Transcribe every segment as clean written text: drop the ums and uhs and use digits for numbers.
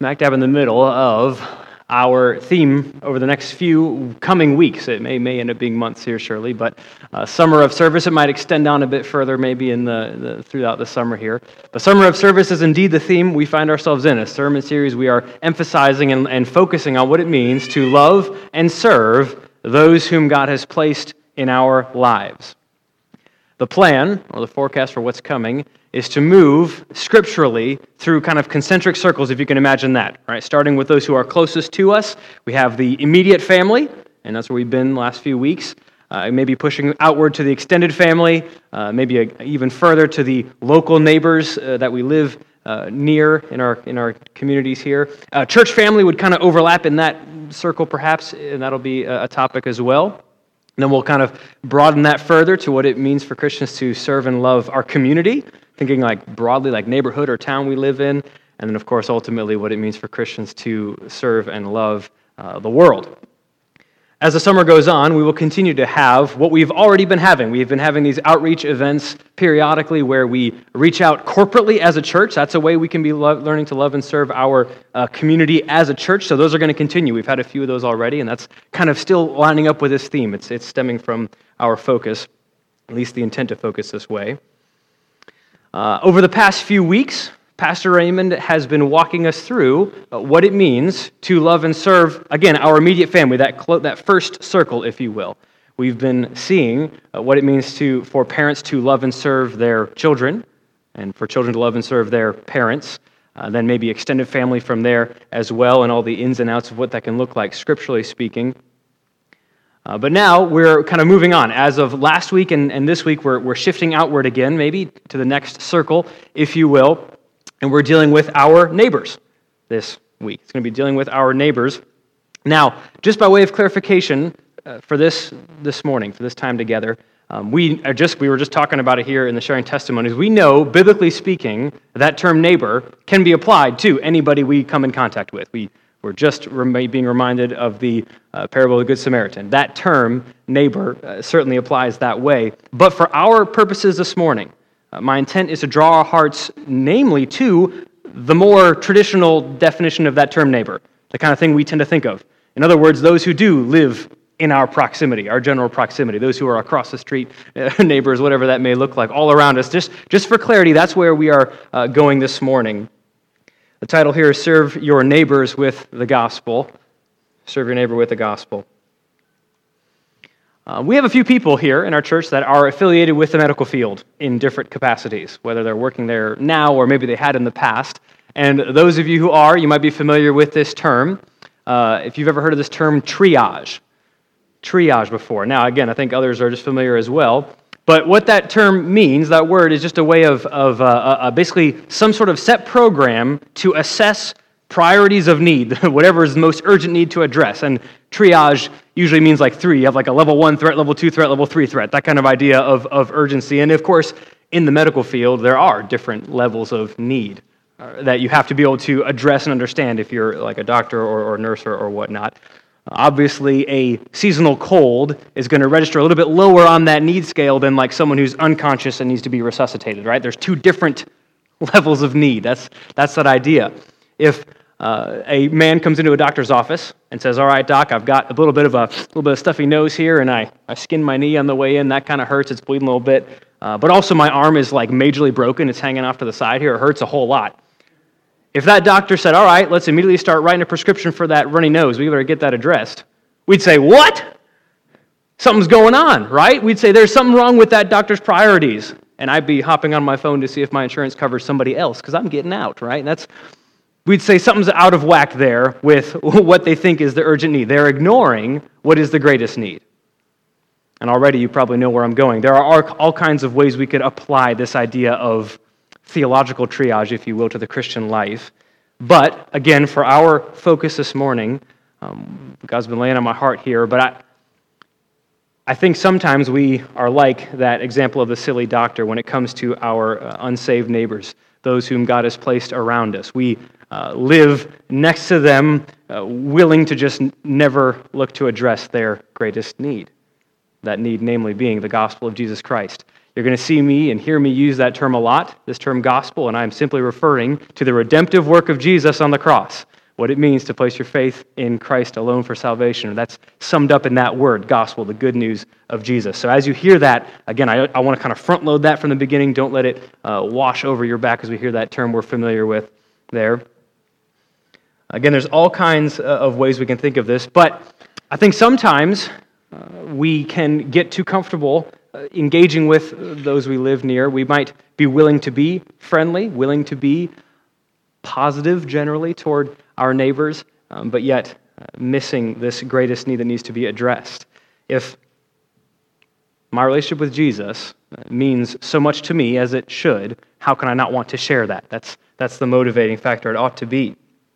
smack dab in the middle of our theme over the next few coming weeks. It may end up being months here, surely, but summer of service, it might extend on a bit further maybe throughout the summer here. But summer of service is indeed the theme we find ourselves in, a sermon series we are emphasizing and focusing on what it means to love and serve those whom God has placed in our lives. The plan, or the forecast for what's coming, is to move scripturally through kind of concentric circles, if you can imagine that. Right? Starting with those who are closest to us, we have the immediate family, and that's where we've been the last few weeks. Maybe pushing outward to the extended family, maybe even further to the local neighbors that we live near in our communities here. Church family would kind of overlap in that circle, perhaps, and that'll be a topic as well. And then we'll kind of broaden that further to what it means for Christians to serve and love our community, thinking like broadly like neighborhood or town we live in, and then of course ultimately what it means for Christians to serve and love the world. As the summer goes on, we will continue to have what we've already been having. We've been having these outreach events periodically where we reach out corporately as a church. That's a way we can be learning to love and serve our community as a church. So those are going to continue. We've had a few of those already, and that's kind of still lining up with this theme. It's stemming from our focus, at least the intent to focus this way. Over the past few weeks, Pastor Raymond has been walking us through what it means to love and serve, again, our immediate family, that first circle, if you will. We've been seeing what it means for parents to love and serve their children, and for children to love and serve their parents, then maybe extended family from there as well, and all the ins and outs of what that can look like, scripturally speaking. But now we're kind of moving on. As of last week and this week, we're shifting outward again, maybe to the next circle, if you will. And we're dealing with our neighbors this week. It's going to be dealing with our neighbors. Now, just by way of clarification for this morning, for this time together, we were just talking about it here in the sharing testimonies. We know, biblically speaking, that term neighbor can be applied to anybody we come in contact with. We're just being reminded of the parable of the Good Samaritan. That term, neighbor, certainly applies that way. But for our purposes this morning, my intent is to draw our hearts, namely, to the more traditional definition of that term neighbor, the kind of thing we tend to think of. In other words, those who do live in our proximity, our general proximity, those who are across the street, neighbors, whatever that may look like, all around us. Just for clarity, that's where we are going this morning. The title here is Serve Your Neighbors with the Gospel. Serve your neighbor with the gospel. We have a few people here in our church that are affiliated with the medical field in different capacities, whether they're working there now or maybe they had in the past. And those of you who are, you might be familiar with this term. If you've ever heard of this term, triage before. Now, again, I think others are just familiar as well. But what that term means, that word, is just a way of basically some sort of set program to assess priorities of need, whatever is the most urgent need to address. And triage usually means like three. You have like a level 1 threat, level 2 threat, level 3 threat, that kind of idea of urgency. And of course, in the medical field, there are different levels of need that you have to be able to address and understand if you're like a doctor or nurse or whatnot. Obviously, a seasonal cold is going to register a little bit lower on that need scale than like someone who's unconscious and needs to be resuscitated, right? There's two different levels of need. That's that idea. If a man comes into a doctor's office and says, "All right, doc, I've got a little bit of stuffy nose here, and I skinned my knee on the way in. That kind of hurts. It's bleeding a little bit, but also my arm is like majorly broken. It's hanging off to the side here. It hurts a whole lot." If that doctor said, "All right, let's immediately start writing a prescription for that runny nose. We better get that addressed," we'd say, "What? Something's going on, right?" We'd say, "There's something wrong with that doctor's priorities," and I'd be hopping on my phone to see if my insurance covers somebody else because I'm getting out, right? We'd say something's out of whack there with what they think is the urgent need. They're ignoring what is the greatest need. And already you probably know where I'm going. There are all kinds of ways we could apply this idea of theological triage, if you will, to the Christian life. But, again, for our focus this morning, God's been laying on my heart here, but I think sometimes we are like that example of the silly doctor when it comes to our unsaved neighbors, those whom God has placed around us. We live next to them, willing to just never look to address their greatest need. That need, namely, being the gospel of Jesus Christ. You're going to see me and hear me use that term a lot, this term gospel, and I'm simply referring to the redemptive work of Jesus on the cross. what it means to place your faith in Christ alone for salvation. That's summed up in that word, gospel, the good news of Jesus. So as you hear that, again, I want to kind of front load that from the beginning. Don't let it wash over your back as we hear that term we're familiar with there. Again, there's all kinds of ways we can think of this, but I think sometimes we can get too comfortable engaging with those we live near. We might be willing to be friendly, willing to be positive generally toward our neighbors, but yet missing this greatest need that needs to be addressed. If my relationship with Jesus means so much to me as it should, how can I not want to share that? That's the motivating factor it ought to be.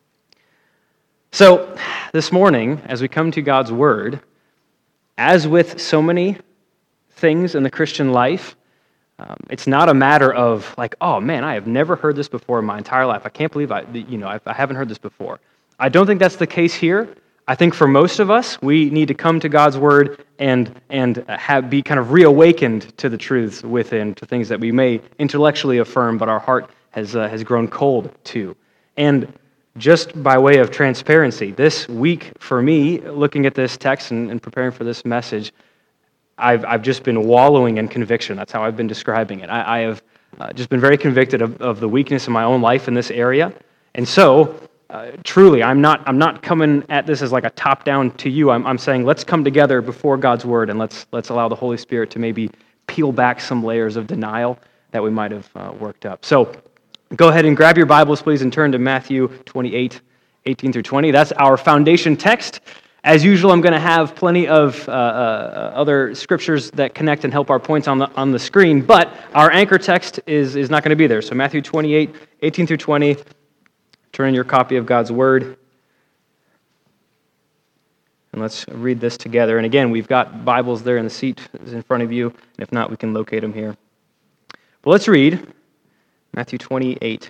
So this morning, as we come to God's Word, as with so many things in the Christian life, it's not a matter of like, oh man, I have never heard this before in my entire life. I can't believe I haven't heard this before. I don't think that's the case here. I think for most of us, we need to come to God's Word and be kind of reawakened to the truths within, to things that we may intellectually affirm, but our heart has grown cold to. And just by way of transparency, this week for me, looking at this text and preparing for this message, I've just been wallowing in conviction. That's how I've been describing it. I have just been very convicted of the weakness in my own life in this area. And so, truly, I'm not coming at this as like a top-down to you. I'm saying let's come together before God's Word and let's allow the Holy Spirit to maybe peel back some layers of denial that we might have worked up. So, go ahead and grab your Bibles, please, and turn to Matthew 28, 18 through 20. That's our foundation text. As usual, I'm going to have plenty of other scriptures that connect and help our points on the screen, but our anchor text is not going to be there. So Matthew 28, 18 through 20, turn in your copy of God's Word, and let's read this together. And again, we've got Bibles there in the seat in front of you, and if not, we can locate them here. But let's read Matthew 28,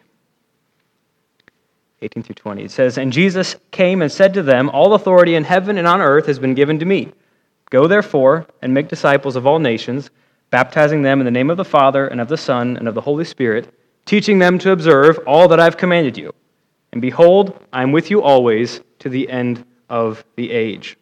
18 through 20. It says, "And Jesus came and said to them, 'All authority in heaven and on earth has been given to me. Go therefore and make disciples of all nations, baptizing them in the name of the Father and of the Son and of the Holy Spirit, teaching them to observe all that I've commanded you. And behold, I am with you always to the end of the age.'"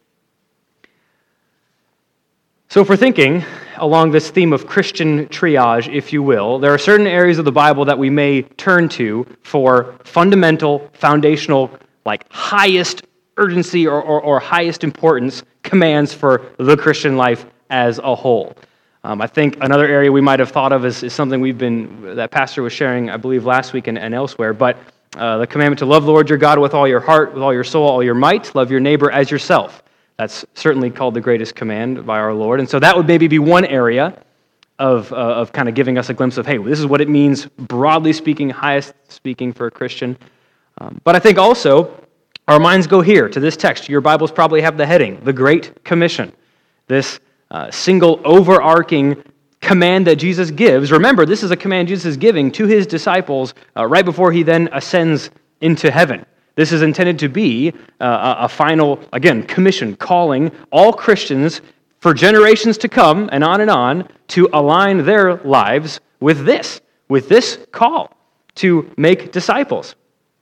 So if we're thinking along this theme of Christian triage, if you will, there are certain areas of the Bible that we may turn to for fundamental, foundational, like highest urgency or highest importance commands for the Christian life as a whole. I think another area we might have thought of is something that Pastor was sharing, I believe, last week and elsewhere, but the commandment to love the Lord your God with all your heart, with all your soul, all your might, love your neighbor as yourself. That's certainly called the greatest command by our Lord. And so that would maybe be one area of kind of giving us a glimpse of, hey, this is what it means, broadly speaking, highest speaking for a Christian. But I think also our minds go here to this text. Your Bibles probably have the heading, the Great Commission. This single overarching command that Jesus gives. Remember, this is a command Jesus is giving to his disciples right before he then ascends into heaven. This is intended to be a final, again, commission, calling all Christians for generations to come and on to align their lives with this call to make disciples.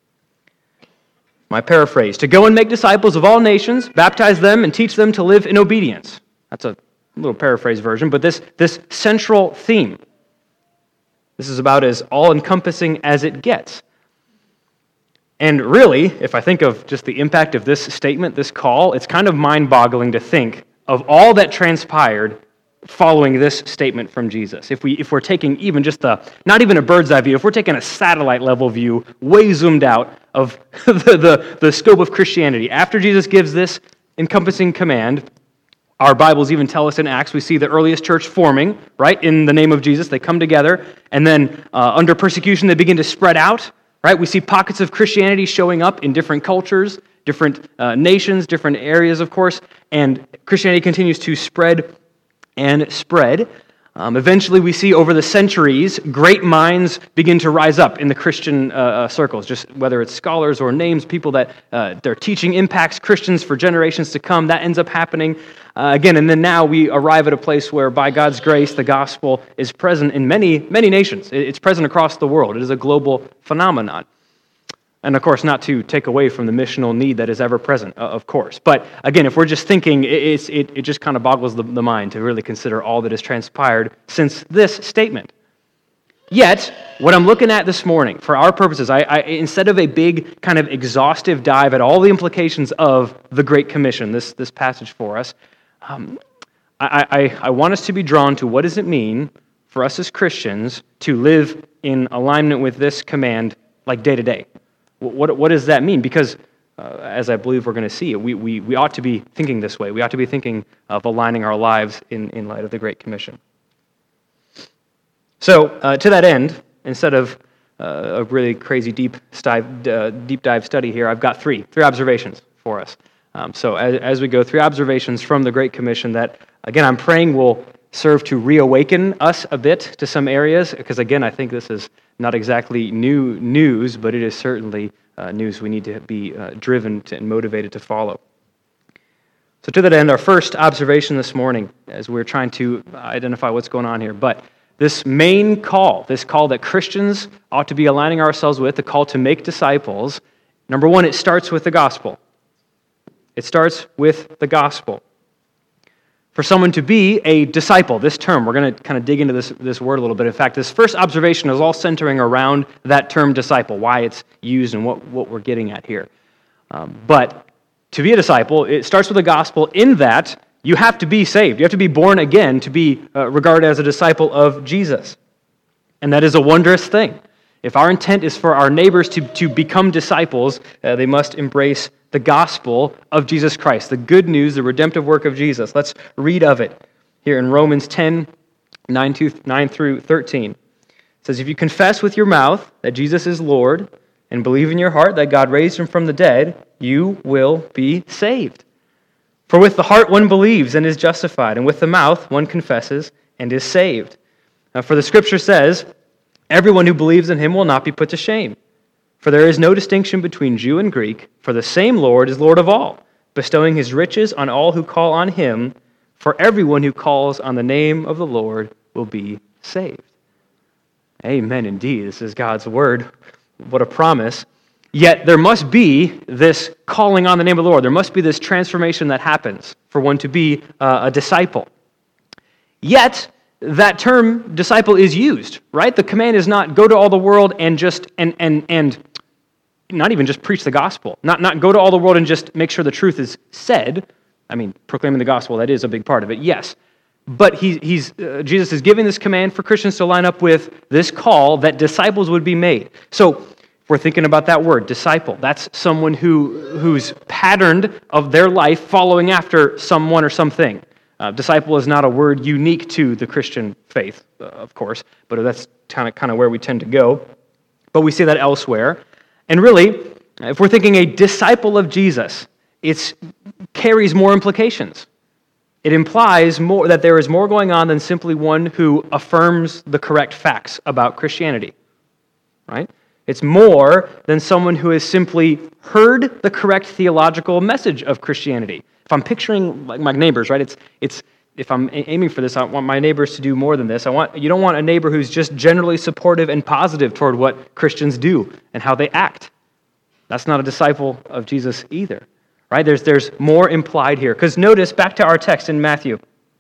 My paraphrase, to go and make disciples of all nations, baptize them, and teach them to live in obedience. That's a little paraphrase version, but this central theme, this is about as all-encompassing as it gets. And really, if I think of just the impact of this statement, this call, it's kind of mind-boggling to think of all that transpired following this statement from Jesus. If we're taking even just not even a bird's eye view, if we're taking a satellite level view, way zoomed out of the scope of Christianity, after Jesus gives this encompassing command, our Bibles even tell us in Acts, we see the earliest church forming, right, in the name of Jesus. They come together, and then under persecution, they begin to spread out. Right, we see pockets of Christianity showing up in different cultures, different nations, different areas, of course, and Christianity continues to spread and spread. Eventually, we see over the centuries, great minds begin to rise up in the Christian circles, just whether it's scholars or names, people that their teaching impacts Christians for generations to come. That ends up happening again, and then now we arrive at a place where, by God's grace, the gospel is present in many, many nations. It's present across the world. It is a global phenomenon. And of course, not to take away from the missional need that is ever present, of course. But again, if we're just thinking, it just kind of boggles the mind to really consider all that has transpired since this statement. Yet, what I'm looking at this morning, for our purposes, I instead of a big kind of exhaustive dive at all the implications of the Great Commission, this passage for us, I want us to be drawn to what does it mean for us as Christians to live in alignment with this command like day to day. What does that mean? Because as I believe we're going to see, we ought to be thinking this way. We ought to be thinking of aligning our lives in light of the Great Commission. So, to that end, instead of a really crazy deep dive study here, I've got three observations for us. So as we go, three observations from the Great Commission that, again, I'm praying will serve to reawaken us a bit to some areas, because, again, I think this is not exactly new news, but it is certainly news we need to be driven and motivated to follow. So to that end, our first observation this morning, as we're trying to identify what's going on here, but this main call, this call that Christians ought to be aligning ourselves with, the call to make disciples, number one, it starts with the gospel. It starts with the gospel. For someone to be a disciple, this term, we're going to kind of dig into this word a little bit. In fact, this first observation is all centering around that term disciple, why it's used and what we're getting at here. But to be a disciple, it starts with the gospel in that you have to be saved. You have to be born again to be regarded as a disciple of Jesus. And that is a wondrous thing. If our intent is for our neighbors to become disciples, they must embrace the gospel of Jesus Christ, the good news, the redemptive work of Jesus. Let's read of it here in Romans 10, 9 through 13. It says, if you confess with your mouth that Jesus is Lord and believe in your heart that God raised him from the dead, you will be saved. For with the heart one believes and is justified, and with the mouth one confesses and is saved. For the Scripture says, everyone who believes in him will not be put to shame. For there is no distinction between Jew and Greek, for the same Lord is Lord of all, bestowing his riches on all who call on him. For everyone who calls on the name of the Lord will be saved. Amen, indeed. This is God's word. What a promise. Yet there must be this calling on the name of the Lord. There must be this transformation that happens for one to be a disciple. Yet, that term disciple is used, right? The command is not go to all the world and just, and not even just preach the gospel. Not go to all the world and just make sure the truth is said. I mean, proclaiming the gospel, that is a big part of it, yes. But Jesus is giving this command for Christians to line up with this call that disciples would be made. So, if we're thinking about that word, disciple, that's someone who's patterned of their life following after someone or something. Disciple is not a word unique to the Christian faith, of course, but that's kind of where we tend to go. But we see that elsewhere. And really, if we're thinking a disciple of Jesus, it carries more implications. It implies more that there is more going on than simply one who affirms the correct facts about Christianity, right? It's more than someone who has simply heard the correct theological message of Christianity. If I'm picturing like my neighbors, right? It's if I'm aiming for this, I want my neighbors to do more than this. You don't want a neighbor who's just generally supportive and positive toward what Christians do and how they act. That's not a disciple of Jesus either, right? There's more implied here. Because notice, back to our text in Matthew,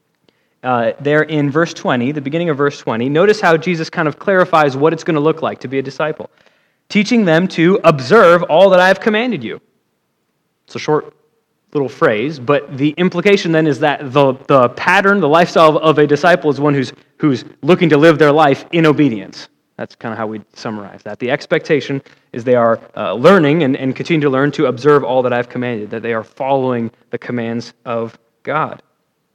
there in verse 20, the beginning of verse 20, notice how Jesus kind of clarifies what it's going to look like to be a disciple. Teaching them to observe all that I have commanded you. It's a short little phrase, but the implication then is that the pattern, the lifestyle of a disciple is one who's looking to live their life in obedience. That's kind of how we summarize that. The expectation is they are learning and continue to learn to observe all that I've commanded, that they are following the commands of God.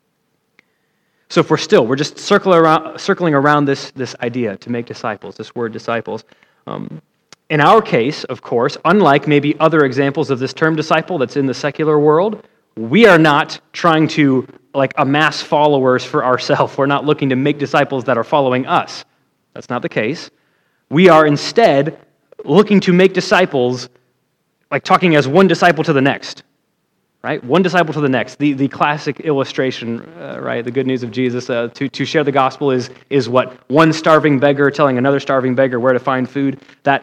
So if we're just circling around this idea to make disciples, this word disciples. In our case, of course, unlike maybe other examples of this term disciple that's in the secular world, we are not trying to amass followers for ourselves. We're not looking to make disciples that are following us. That's not the case. We are instead looking to make disciples, like talking as one disciple to the next. Right? One disciple to the next. The classic illustration, right? The good news of Jesus, to share the gospel is what? One starving beggar telling another starving beggar where to find food.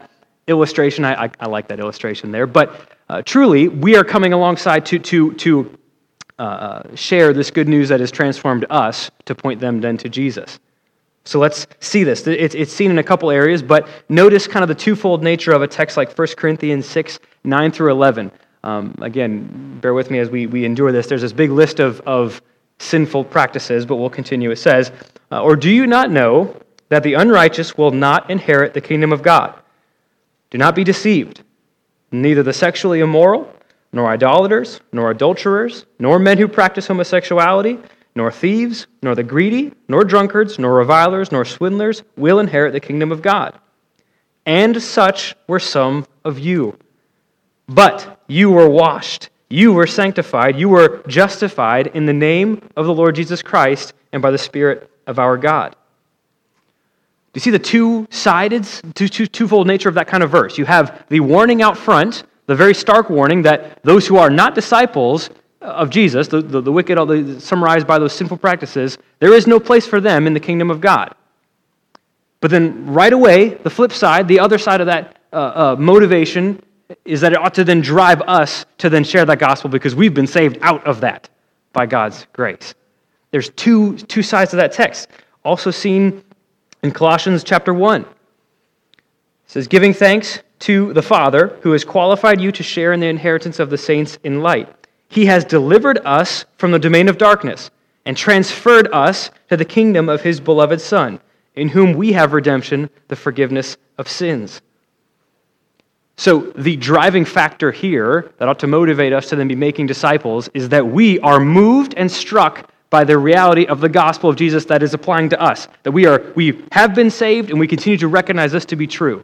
illustration. I like that illustration there. But truly, we are coming alongside to share this good news that has transformed us to point them then to Jesus. So let's see this. It's seen in a couple areas, but notice kind of the twofold nature of a text like 1 Corinthians 6, 9 through 11. Again, bear with me as we endure this. There's this big list of sinful practices, but we'll continue. It says, or do you not know that the unrighteous will not inherit the kingdom of God? Do not be deceived. Neither the sexually immoral, nor idolaters, nor adulterers, nor men who practice homosexuality, nor thieves, nor the greedy, nor drunkards, nor revilers, nor swindlers will inherit the kingdom of God. And such were some of you. But you were washed, you were sanctified, you were justified in the name of the Lord Jesus Christ and by the Spirit of our God. Do you see the twofold nature of that kind of verse? You have the warning out front, the very stark warning that those who are not disciples of Jesus, the wicked, summarized by those sinful practices, there is no place for them in the kingdom of God. But then right away, the flip side, the other side of that motivation is that it ought to then drive us to then share that gospel because we've been saved out of that by God's grace. There's two sides to that text. Also seen in Colossians chapter 1. It says, giving thanks to the Father who has qualified you to share in the inheritance of the saints in light. He has delivered us from the domain of darkness and transferred us to the kingdom of His beloved Son, in whom we have redemption, the forgiveness of sins. So the driving factor here that ought to motivate us to then be making disciples is that we are moved and struck by the reality of the gospel of Jesus that is applying to us, that we have been saved and we continue to recognize this to be true.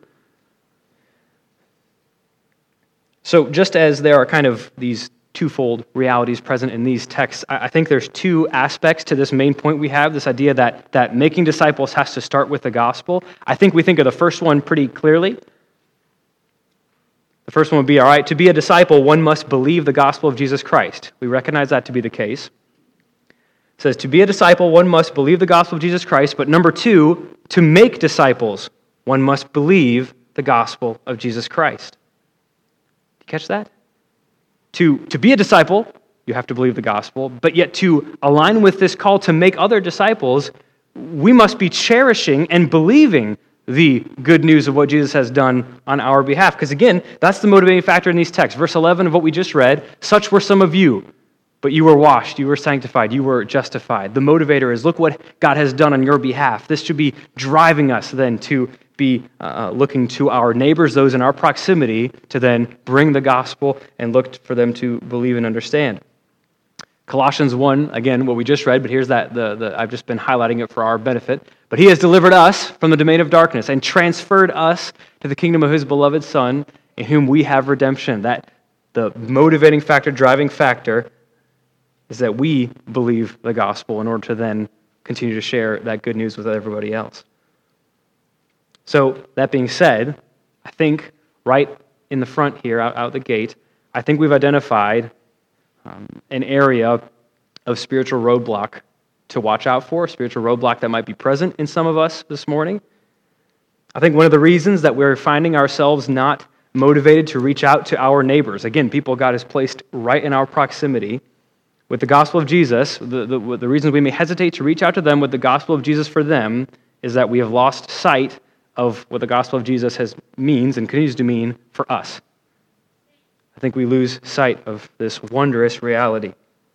So just as there are kind of these twofold realities present in these texts, I think there's two aspects to this main point we have, this idea that making disciples has to start with the gospel. I think we think of the first one pretty clearly. The first one would be, all right, to be a disciple, one must believe the gospel of Jesus Christ. We recognize that to be the case. It says, to be a disciple, one must believe the gospel of Jesus Christ. But number two, to make disciples, one must believe the gospel of Jesus Christ. Did you catch that? To be a disciple, you have to believe the gospel, but yet to align with this call to make other disciples, we must be cherishing and believing the good news of what Jesus has done on our behalf. Because again, that's the motivating factor in these texts. Verse 11 of what we just read, such were some of you, but you were washed, you were sanctified, you were justified. The motivator is, look what God has done on your behalf. This should be driving us then to be looking to our neighbors, those in our proximity, to then bring the gospel and look for them to believe and understand. Colossians 1, again, what we just read, but here's that, I've just been highlighting it for our benefit. But He has delivered us from the domain of darkness and transferred us to the kingdom of His beloved Son, in whom we have redemption. That the motivating factor, driving factor, is that we believe the gospel in order to then continue to share that good news with everybody else. So, that being said, I think right in the front here, out the gate, I think we've identified an area of spiritual roadblock to watch out for, spiritual roadblock that might be present in some of us this morning. I think one of the reasons that we're finding ourselves not motivated to reach out to our neighbors, again, people God has placed right in our proximity, with the gospel of Jesus, the reasons we may hesitate to reach out to them with the gospel of Jesus for them is that we have lost sight of what the gospel of Jesus means and continues to mean for us. I think we lose sight of this wondrous reality.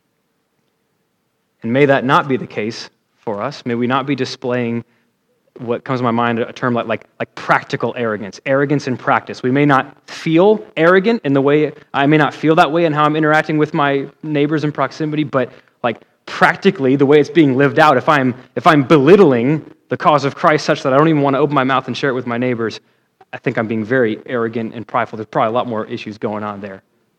And may that not be the case for us. May we not be displaying what comes to my mind, a term like practical arrogance, arrogance in practice. We may not feel arrogant in the way, I may not feel that way in how I'm interacting with my neighbors in proximity, but like practically the way it's being lived out, if I'm belittling the cause of Christ such that I don't even want to open my mouth and share it with my neighbors, I think I'm being very arrogant and prideful. There's probably a lot more issues going on there.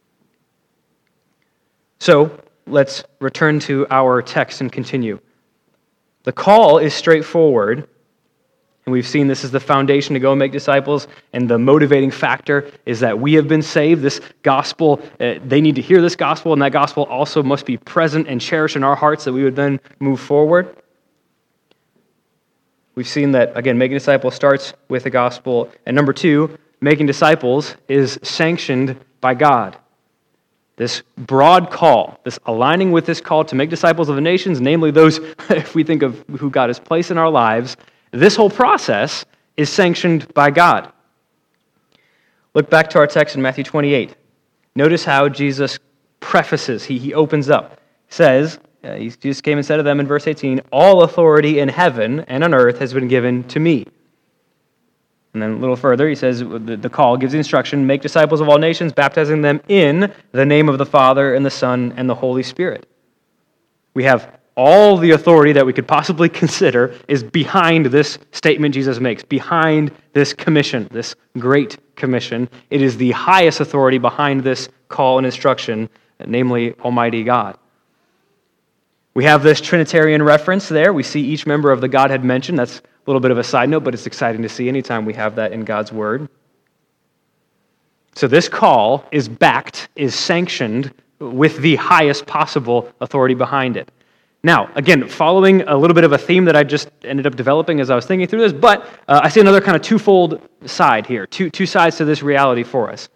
So let's return to our text and continue. The call is straightforward, and we've seen this is the foundation to go and make disciples, and the motivating factor is that we have been saved. This gospel, they need to hear this gospel, and that gospel also must be present and cherished in our hearts that we would then move forward. We've seen that, again, making disciples starts with the gospel. And number two, making disciples is sanctioned by God. This broad call, this aligning with this call to make disciples of the nations, namely those, if we think of who God has placed in our lives, this whole process is sanctioned by God. Look back to our text in Matthew 28. Notice how Jesus prefaces, he opens up. He says, Jesus came and said to them in verse 18, "All authority in heaven and on earth has been given to me." And then a little further, he says, the call gives the instruction, "Make disciples of all nations, baptizing them in the name of the Father and the Son and the Holy Spirit." We have all the authority that we could possibly consider is behind this statement Jesus makes, behind this commission, this great commission. It is the highest authority behind this call and instruction, namely Almighty God. We have this Trinitarian reference there. We see each member of the Godhead mentioned. That's a little bit of a side note, but it's exciting to see anytime we have that in God's Word. So this call is backed, is sanctioned with the highest possible authority behind it. Now, again, following a little bit of a theme that I just ended up developing as I was thinking through this, but I see another kind of twofold side here, two sides to this reality for us.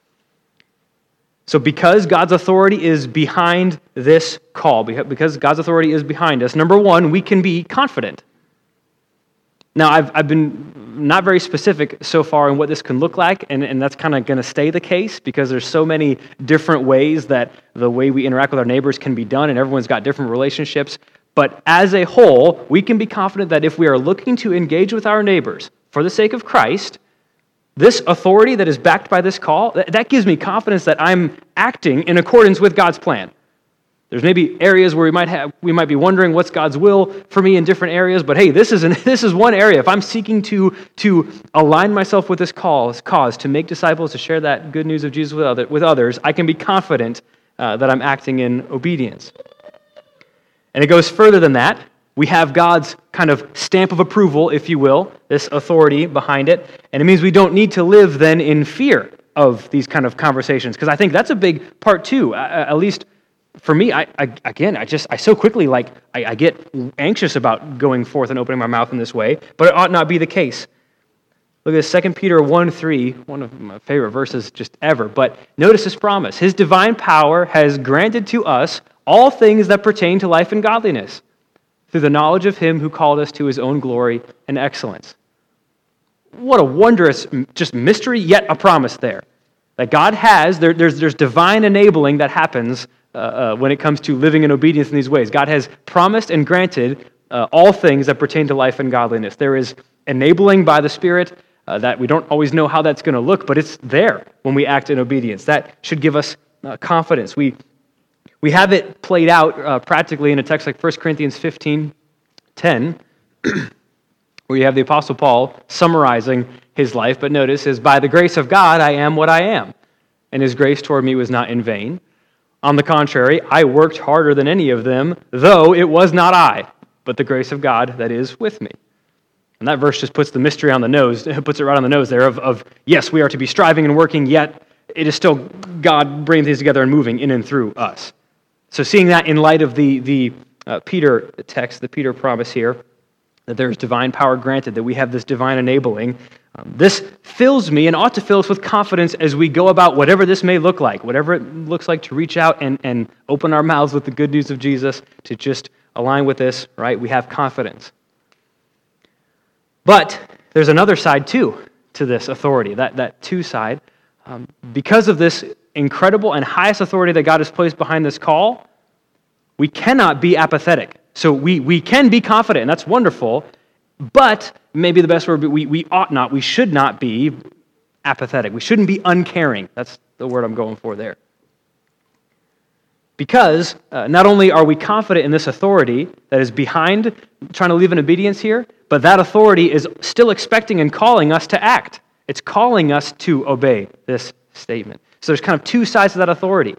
So because God's authority is behind this call, because God's authority is behind us, number one, we can be confident. Now, I've been not very specific so far in what this can look like, and that's kind of going to stay the case because there's so many different ways that the way we interact with our neighbors can be done, and everyone's got different relationships. But as a whole, we can be confident that if we are looking to engage with our neighbors for the sake of Christ, this authority that is backed by this call, that gives me confidence that I'm acting in accordance with God's plan. There's maybe areas where we might be wondering what's God's will for me in different areas, but hey, this is one area. If I'm seeking to align myself with this cause to make disciples, to share that good news of Jesus with others, I can be confident that I'm acting in obedience. And it goes further than that. We have God's kind of stamp of approval, if you will, this authority behind it, and it means we don't need to live then in fear of these kind of conversations, because I think that's a big part too, at least for me. I so quickly, I get anxious about going forth and opening my mouth in this way, but it ought not be the case. Look at this, 2 Peter 1:3, one of my favorite verses just ever, but notice this promise. "His divine power has granted to us all things that pertain to life and godliness, through the knowledge of Him who called us to His own glory and excellence." What a wondrous, just mystery, yet a promise there. That God has, there's divine enabling that happens when it comes to living in obedience in these ways. God has promised and granted all things that pertain to life and godliness. There is enabling by the Spirit that we don't always know how that's going to look, but it's there when we act in obedience. That should give us confidence. We have it played out practically in a text like 1 Corinthians 15:10, where you have the Apostle Paul summarizing his life, but notice, is "By the grace of God I am what I am, and His grace toward me was not in vain. On the contrary, I worked harder than any of them, though it was not I, but the grace of God that is with me." And that verse just puts the mystery on the nose, puts it right on the nose there of yes, we are to be striving and working, yet it is still God bringing things together and moving in and through us. So seeing that in light of the Peter text, the Peter promise here, that there is divine power granted, that we have this divine enabling, this fills me and ought to fill us with confidence as we go about whatever this may look like, whatever it looks like to reach out and open our mouths with the good news of Jesus, to just align with this, right? We have confidence. But there's another side too to this authority, that two side. Because of this incredible and highest authority that God has placed behind this call, we cannot be apathetic. So we can be confident, and that's wonderful, but maybe the best word, we ought not, we should not be apathetic. We shouldn't be uncaring. That's the word I'm going for there. Because not only are we confident in this authority that is behind trying to live in obedience here, but that authority is still expecting and calling us to act. It's calling us to obey this statement. So there's kind of two sides to that authority.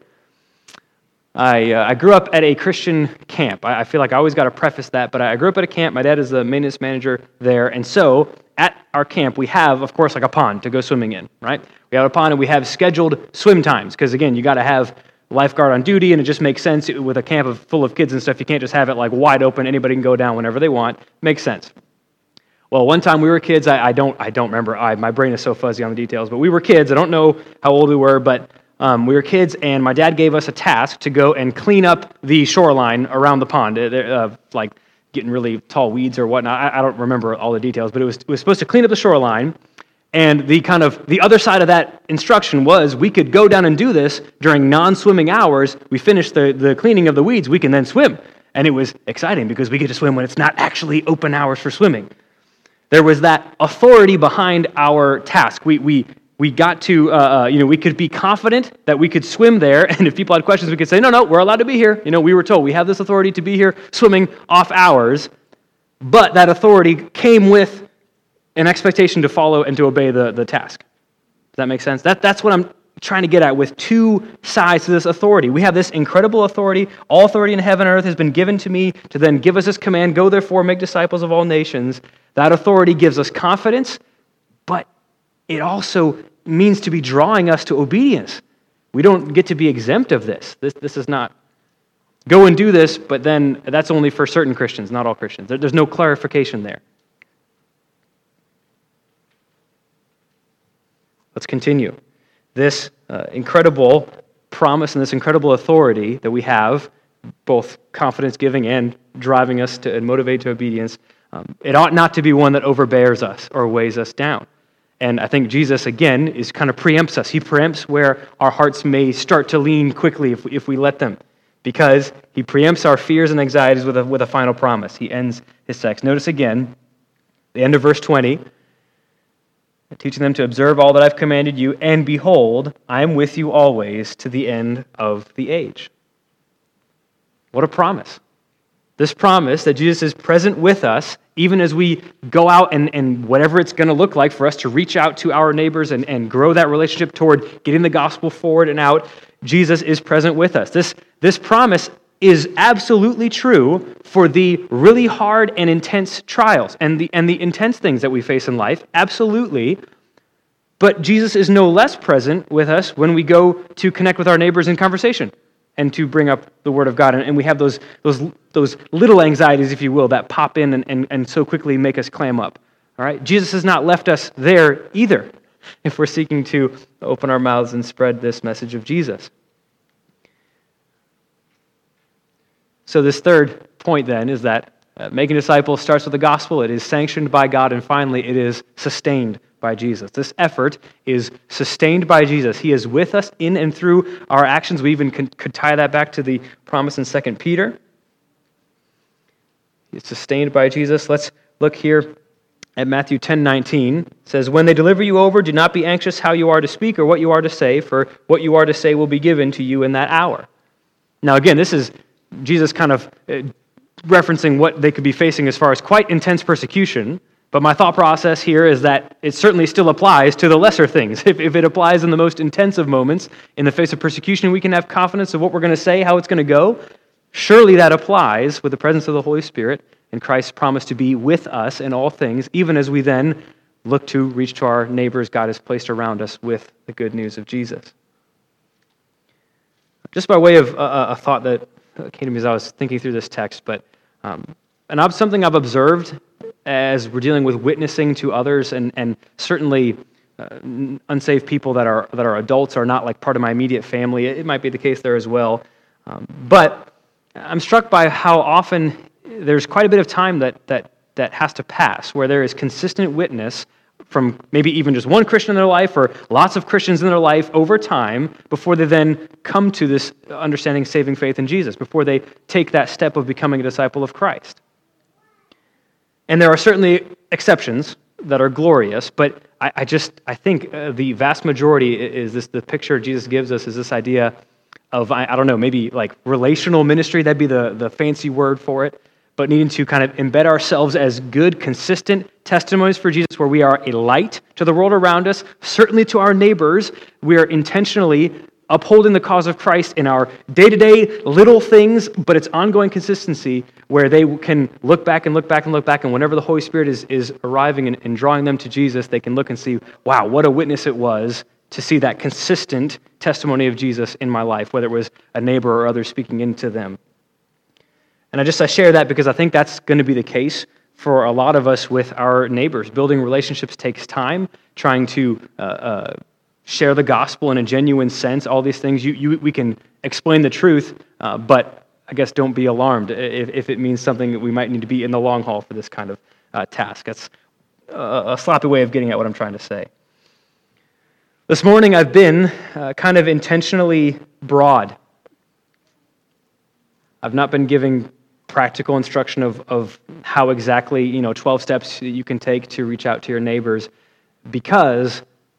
I grew up at a Christian camp. I feel like I always got to preface that, but I grew up at a camp. My dad is the maintenance manager there, and so at our camp we have, of course, like a pond to go swimming in, right? We have a pond and we have scheduled swim times, because again, you got to have lifeguard on duty, and it just makes sense with a camp full of kids and stuff. You can't just have it like wide open. Anybody can go down whenever they want. Makes sense. Well, one time we were kids. I don't remember. My brain is so fuzzy on the details. But we were kids. I don't know how old we were, but we were kids, and my dad gave us a task to go and clean up the shoreline around the pond, like getting really tall weeds or whatnot. I don't remember all the details, but it was supposed to clean up the shoreline. And the other side of that instruction was we could go down and do this during non-swimming hours. We finished the cleaning of the weeds. We can then swim. And it was exciting because we get to swim when it's not actually open hours for swimming. There was that authority behind our task. We got to, we could be confident that we could swim there. And if people had questions, we could say, no, we're allowed to be here. We were told we have this authority to be here swimming off hours. But that authority came with an expectation to follow and to obey the task. Does that make sense? That's what I'm trying to get at with two sides to this authority. We have this incredible authority. All authority in heaven and earth has been given to me to then give us this command, go therefore, make disciples of all nations. That authority gives us confidence, but it also means to be drawing us to obedience. We don't get to be exempt of this. This is not go and do this, but then that's only for certain Christians, not all Christians. There's no clarification there. Let's continue. This incredible promise and this incredible authority that we have, both confidence-giving and driving us to and motivate to obedience, it ought not to be one that overbears us or weighs us down. And I think Jesus, again, kind of preempts us. He preempts where our hearts may start to lean quickly if we let them, because he preempts our fears and anxieties with a final promise. He ends his text. Notice again, the end of verse 20, teaching them to observe all that I've commanded you, and behold, I am with you always to the end of the age. What a promise. This promise that Jesus is present with us, even as we go out and whatever it's going to look like for us to reach out to our neighbors and grow that relationship toward getting the gospel forward and out, Jesus is present with us. This promise is absolutely true for the really hard and intense trials and the intense things that we face in life, absolutely. But Jesus is no less present with us when we go to connect with our neighbors in conversation and to bring up the Word of God. And we have those little anxieties, if you will, that pop in and so quickly make us clam up. All right? Jesus has not left us there either if we're seeking to open our mouths and spread this message of Jesus. So this third point then is that making disciples starts with the gospel. It is sanctioned by God, and finally, it is sustained by Jesus. This effort is sustained by Jesus. He is with us in and through our actions. We even could tie that back to the promise in 2 Peter. It's sustained by Jesus. Let's look here at Matthew 10:19. It says, "When they deliver you over, do not be anxious how you are to speak or what you are to say, for what you are to say will be given to you in that hour." Now again, this is Jesus kind of referencing what they could be facing as far as quite intense persecution, but my thought process here is that it certainly still applies to the lesser things. If it applies in the most intensive moments, in the face of persecution, we can have confidence of what we're going to say, how it's going to go. Surely that applies with the presence of the Holy Spirit and Christ's promise to be with us in all things, even as we then look to reach to our neighbors God has placed around us with the good news of Jesus. Just by way of a thought that came to me as I was thinking through this text, but something I've observed as we're dealing with witnessing to others, and certainly unsaved people that are adults are not like part of my immediate family. It might be the case there as well, but I'm struck by how often there's quite a bit of time that has to pass where there is consistent witness from maybe even just one Christian in their life or lots of Christians in their life over time before they then come to this understanding saving faith in Jesus, before they take that step of becoming a disciple of Christ. And there are certainly exceptions that are glorious, but I think the vast majority is the picture Jesus gives us is this idea of, I don't know, maybe like relational ministry, that'd be the fancy word for it, but needing to kind of embed ourselves as good, consistent testimonies for Jesus where we are a light to the world around us, certainly to our neighbors. We are intentionally upholding the cause of Christ in our day-to-day little things, but it's ongoing consistency where they can look back and look back and look back, and whenever the Holy Spirit is arriving and drawing them to Jesus, they can look and see, wow, what a witness it was to see that consistent testimony of Jesus in my life, whether it was a neighbor or others speaking into them. And I share that because I think that's going to be the case for a lot of us with our neighbors. Building relationships takes time. Trying to share the gospel in a genuine sense, all these things, we can explain the truth, but I guess don't be alarmed if it means something that we might need to be in the long haul for this kind of task. That's a sloppy way of getting at what I'm trying to say. This morning I've been kind of intentionally broad. I've not been giving practical instruction of how exactly, 12 steps you can take to reach out to your neighbors, because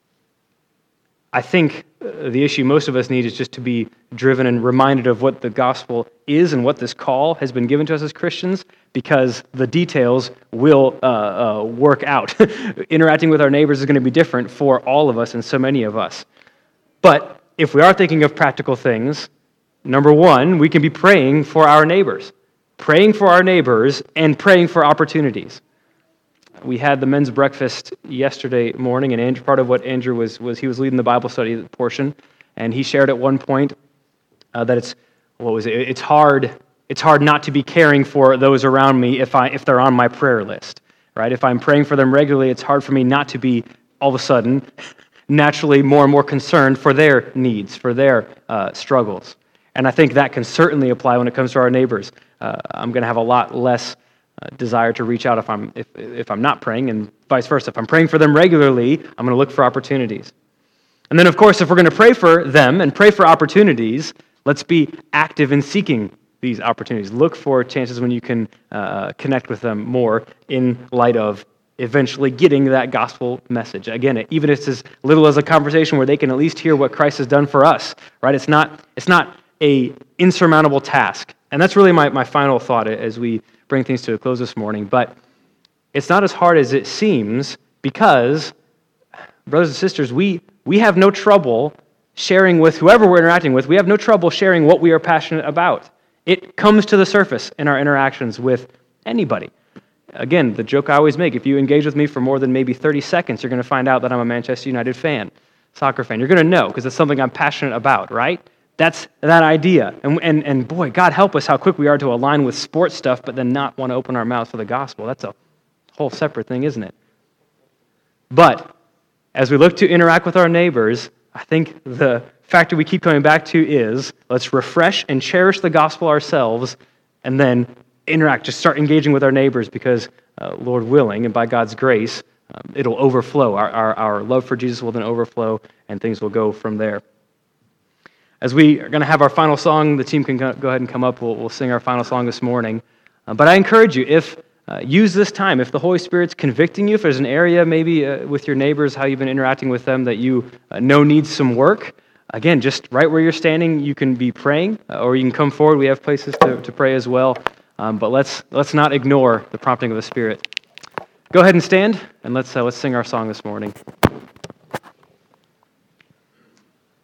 I think the issue most of us need is just to be driven and reminded of what the gospel is and what this call has been given to us as Christians, because the details will work out. Interacting with our neighbors is going to be different for all of us and so many of us. But if we are thinking of practical things, number one, we can be praying for our neighbors. Praying for our neighbors and praying for opportunities. We had the men's breakfast yesterday morning, and Andrew, part of what Andrew was he was leading the Bible study portion, and he shared at one point that it's hard not to be caring for those around me if they're on my prayer list, right? If I'm praying for them regularly, it's hard for me not to be all of a sudden naturally more and more concerned for their needs, for their struggles. And I think that can certainly apply when it comes to our neighbors. I'm going to have a lot less desire to reach out if I'm not praying, and vice versa. If I'm praying for them regularly, I'm going to look for opportunities. And then, of course, if we're going to pray for them and pray for opportunities, let's be active in seeking these opportunities. Look for chances when you can connect with them more in light of eventually getting that gospel message. Again, even if it's as little as a conversation where they can at least hear what Christ has done for us, right? It's not a insurmountable task. And that's really my final thought as we bring things to a close this morning. But it's not as hard as it seems, because, brothers and sisters, we have no trouble sharing with whoever we're interacting with. We have no trouble sharing what we are passionate about. It comes to the surface in our interactions with anybody. Again, the joke I always make, if you engage with me for more than maybe 30 seconds, you're going to find out that I'm a Manchester United fan, soccer fan. You're going to know, because it's something I'm passionate about, right? That's that idea. And boy, God help us how quick we are to align with sports stuff, but then not want to open our mouths for the gospel. That's a whole separate thing, isn't it? But as we look to interact with our neighbors, I think the factor we keep coming back to is, let's refresh and cherish the gospel ourselves, and then interact, just start engaging with our neighbors, because Lord willing, and by God's grace, it'll overflow. Our love for Jesus will then overflow, and things will go from there. As we are going to have our final song, the team can go ahead and come up. We'll sing our final song this morning. But I encourage you, use this time. If the Holy Spirit's convicting you, if there's an area maybe with your neighbors, how you've been interacting with them that you know needs some work, again, just right where you're standing, you can be praying, or you can come forward. We have places to pray as well. But let's not ignore the prompting of the Spirit. Go ahead and stand, and let's sing our song this morning.